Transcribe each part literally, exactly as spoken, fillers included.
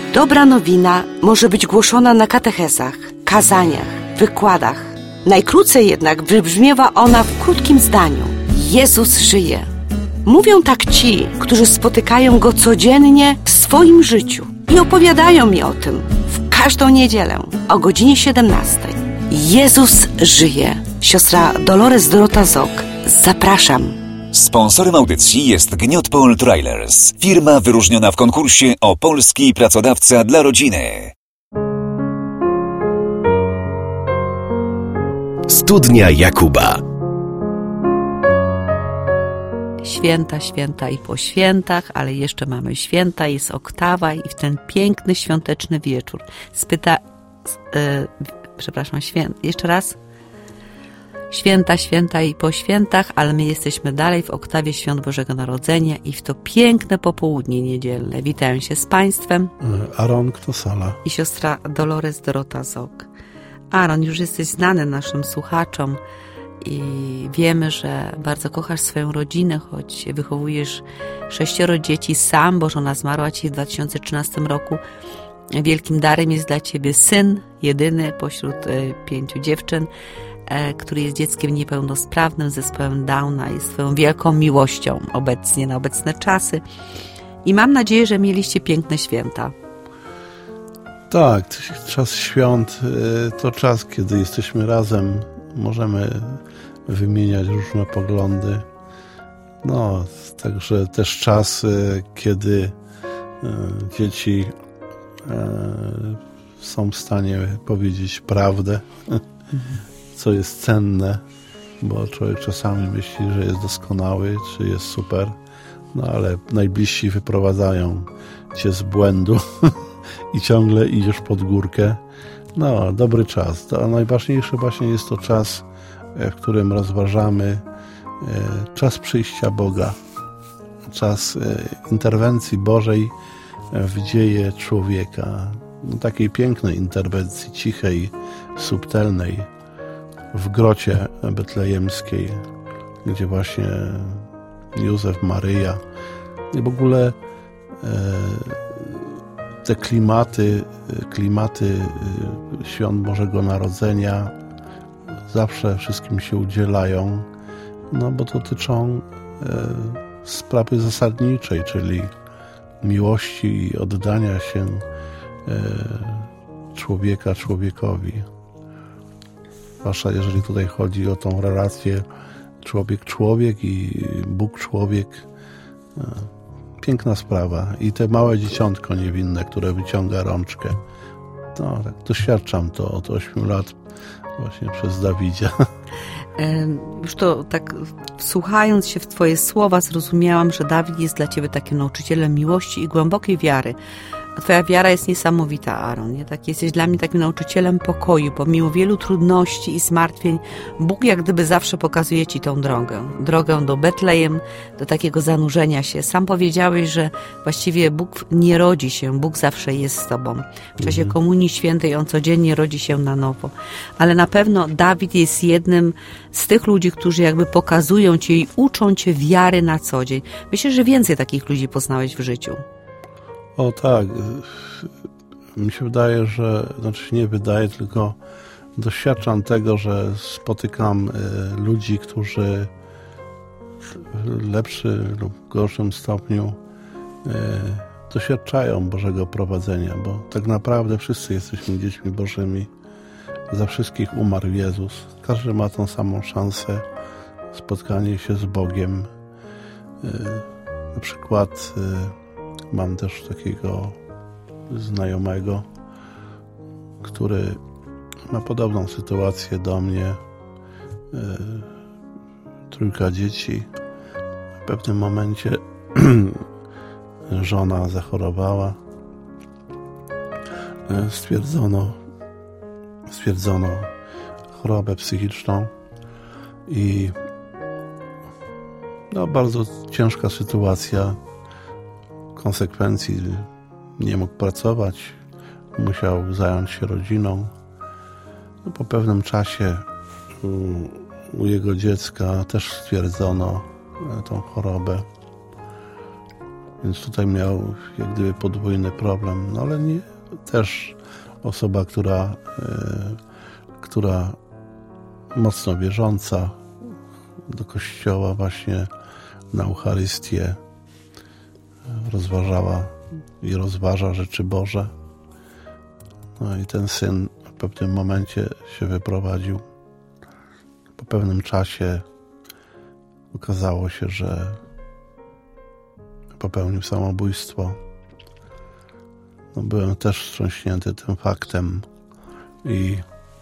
Dobra nowina może być głoszona na katechezach, kazaniach, wykładach. Najkrócej jednak wybrzmiewa ona w krótkim zdaniu. Jezus żyje. Mówią tak ci, którzy spotykają Go codziennie w swoim życiu i opowiadają mi o tym w każdą niedzielę o godzinie siedemnastej. Jezus żyje. Siostra Dolores Dorota Zok. Zapraszam. Sponsorem audycji jest Gniotpol Trailers, firma wyróżniona w konkursie o polski pracodawca dla rodziny. Studnia Jakuba. Święta, święta i po świętach, ale jeszcze mamy święta, jest oktawa i w ten piękny świąteczny wieczór spyta... Yy, przepraszam, święta, jeszcze raz? Święta, święta i po świętach, ale my jesteśmy dalej w oktawie Świąt Bożego Narodzenia i w to piękne popołudnie niedzielne. Witają się z Państwem Aaron Ktosala i siostra Dolores Dorota Zok. Aaron, już jesteś znany naszym słuchaczom i wiemy, że bardzo kochasz swoją rodzinę, choć wychowujesz sześcioro dzieci sam, bo żona zmarła Ci w dwa tysiące trzynastym roku. Wielkim darem jest dla Ciebie syn, jedyny pośród pięciu dziewczyn, który jest dzieckiem niepełnosprawnym z zespołem Downa, jest Twoją wielką miłością obecnie, na obecne czasy. I mam nadzieję, że mieliście piękne święta. Tak, czas świąt to czas, kiedy jesteśmy razem, możemy wymieniać różne poglądy. No, także też czas, kiedy dzieci są w stanie powiedzieć prawdę, co jest cenne, bo człowiek czasami myśli, że jest doskonały, czy jest super, no ale najbliżsi wyprowadzają cię z błędu i ciągle idziesz pod górkę. No, dobry czas. A najważniejsze właśnie jest to czas, w którym rozważamy czas przyjścia Boga, czas interwencji Bożej w dzieje człowieka. No, takiej pięknej interwencji, cichej, subtelnej, w grocie betlejemskiej, gdzie właśnie Józef, Maryja i w ogóle te klimaty, klimaty świąt Bożego Narodzenia zawsze wszystkim się udzielają, no bo dotyczą sprawy zasadniczej, czyli miłości i oddania się człowieka człowiekowi. Zwłaszcza jeżeli tutaj chodzi o tą relację człowiek-człowiek i Bóg-człowiek. Piękna sprawa. I te małe dzieciątko niewinne, które wyciąga rączkę. No, tak, doświadczam to od ośmiu lat właśnie przez Dawidzia. Już to tak wsłuchając się w Twoje słowa zrozumiałam, że Dawid jest dla Ciebie takim nauczycielem miłości i głębokiej wiary. A Twoja wiara jest niesamowita, Aaron. Nie? Tak, jesteś dla mnie takim nauczycielem pokoju. Pomimo wielu trudności i zmartwień, Bóg jak gdyby zawsze pokazuje Ci tą drogę. Drogę do Betlejem, do takiego zanurzenia się. Sam powiedziałeś, że właściwie Bóg nie rodzi się, Bóg zawsze jest z Tobą. W czasie mhm. Komunii Świętej On codziennie rodzi się na nowo. Ale na pewno Dawid jest jednym z tych ludzi, którzy jakby pokazują Ci i uczą Cię wiary na co dzień. Myślę, że więcej takich ludzi poznałeś w życiu. O tak, mi się wydaje, że, znaczy nie wydaje, tylko doświadczam tego, że spotykam ludzi, którzy w lepszym lub gorszym stopniu doświadczają Bożego prowadzenia, bo tak naprawdę wszyscy jesteśmy dziećmi Bożymi. Za wszystkich umarł Jezus. Każdy ma tą samą szansę spotkanie się z Bogiem. Na przykład mam też takiego znajomego, który ma podobną sytuację do mnie. Trójka dzieci. W pewnym momencie żona zachorowała. Stwierdzono, stwierdzono chorobę psychiczną i no, bardzo ciężka sytuacja. Konsekwencji nie mógł pracować, musiał zająć się rodziną. No, po pewnym czasie u, u jego dziecka też stwierdzono tą chorobę. Więc tutaj miał jak gdyby podwójny problem. No ale nie, też osoba, która, e, która mocno wierząca do kościoła właśnie na Eucharystię rozważała i rozważa rzeczy Boże. No i ten syn w pewnym momencie się wyprowadził. Po pewnym czasie okazało się, że popełnił samobójstwo. No, byłem też wstrząśnięty tym faktem i,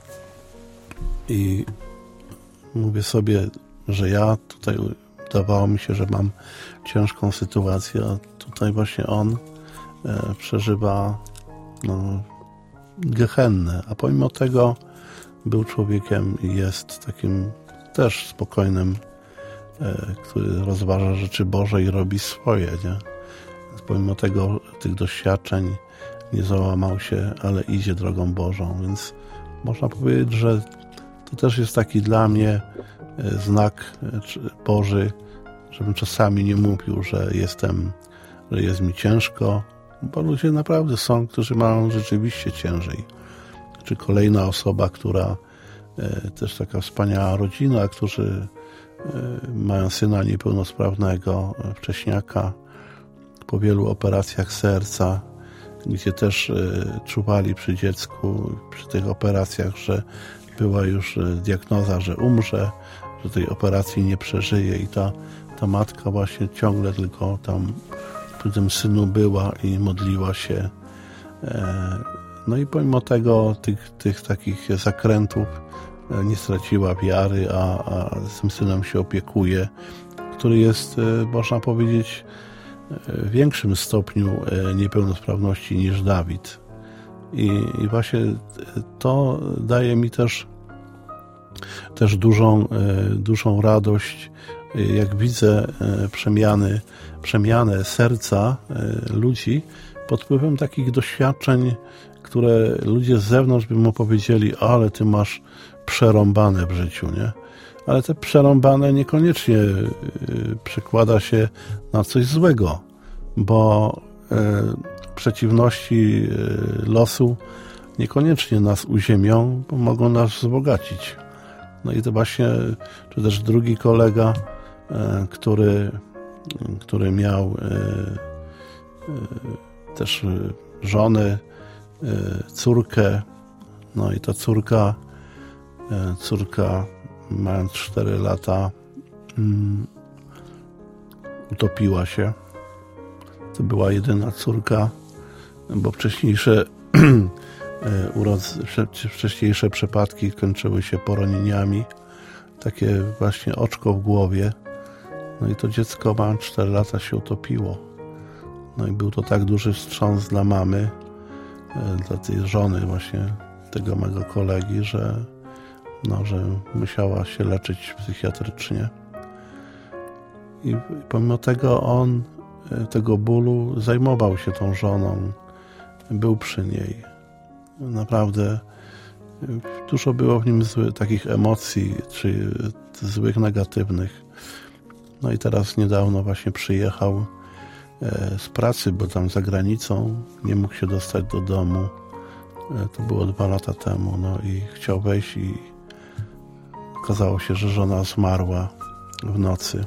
i mówię sobie, że ja tutaj wydawało mi się, że mam ciężką sytuację, a tutaj właśnie on e, przeżywa no, gehennę, a pomimo tego był człowiekiem i jest takim też spokojnym, e, który rozważa rzeczy Boże i robi swoje, nie? Pomimo tego, tych doświadczeń nie załamał się, ale idzie drogą Bożą, więc można powiedzieć, że to też jest taki dla mnie znak Boży, żebym czasami nie mówił, że jestem, że jest mi ciężko, bo ludzie naprawdę są, którzy mają rzeczywiście ciężej. Czy kolejna osoba, która też taka wspaniała rodzina, którzy mają syna niepełnosprawnego, wcześniaka, po wielu operacjach serca, gdzie też czuwali przy dziecku, przy tych operacjach, że była już diagnoza, że umrze, że tej operacji nie przeżyje i ta, ta matka właśnie ciągle tylko tam przy tym synu była i modliła się. No i pomimo tego, tych, tych takich zakrętów nie straciła wiary, a, a z tym synem się opiekuje, który jest, można powiedzieć, w większym stopniu niepełnosprawności niż Dawid. I, i właśnie to daje mi też, też dużą, dużą radość, jak widzę przemiany, przemianę serca ludzi pod wpływem takich doświadczeń, które ludzie z zewnątrz by mu powiedzieli, ale ty masz przerąbane w życiu, nie? Ale te przerąbane niekoniecznie przekłada się na coś złego, bo przeciwności losu niekoniecznie nas uziemią, bo mogą nas wzbogacić. No i to właśnie, czy też drugi kolega, który, który miał też żonę, córkę, no i ta córka, córka mając cztery lata utopiła się. To była jedyna córka, bo wcześniejsze wcześniejsze przypadki kończyły się poronieniami, takie właśnie oczko w głowie. No i to dziecko, mając cztery lata, się utopiło. No i był to tak duży wstrząs dla mamy, dla tej żony właśnie tego mego kolegi, że, no, że musiała się leczyć psychiatrycznie. I pomimo tego on, tego bólu, zajmował się tą żoną, był przy niej. Naprawdę dużo było w nim zły, takich emocji, czy złych, negatywnych. No i teraz niedawno właśnie przyjechał z pracy, bo tam za granicą, nie mógł się dostać do domu. To było dwa lata temu, no i chciał wejść i okazało się, że żona zmarła w nocy.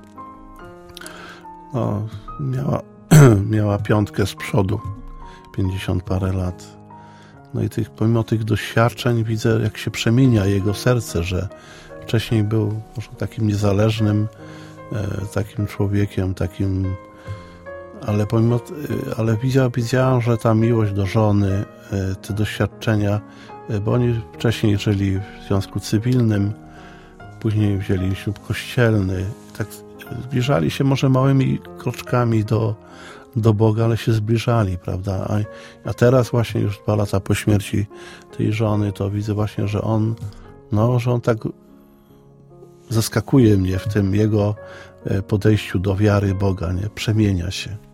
No, miała, miała piątkę z przodu, pięćdziesiąt parę lat. No i tych, pomimo tych doświadczeń widzę, jak się przemienia jego serce, że wcześniej był może takim niezależnym, e, takim człowiekiem, takim, ale pomimo, ale widziałem, widziałem, że ta miłość do żony, e, te doświadczenia, e, bo oni wcześniej żyli w związku cywilnym, później wzięli ślub kościelny, tak zbliżali się może małymi kroczkami do, do Boga, ale się zbliżali, prawda? A, a teraz właśnie już dwa lata po śmierci tej żony, to widzę właśnie, że on, no, że on tak zaskakuje mnie w tym jego podejściu do wiary Boga, nie? Przemienia się.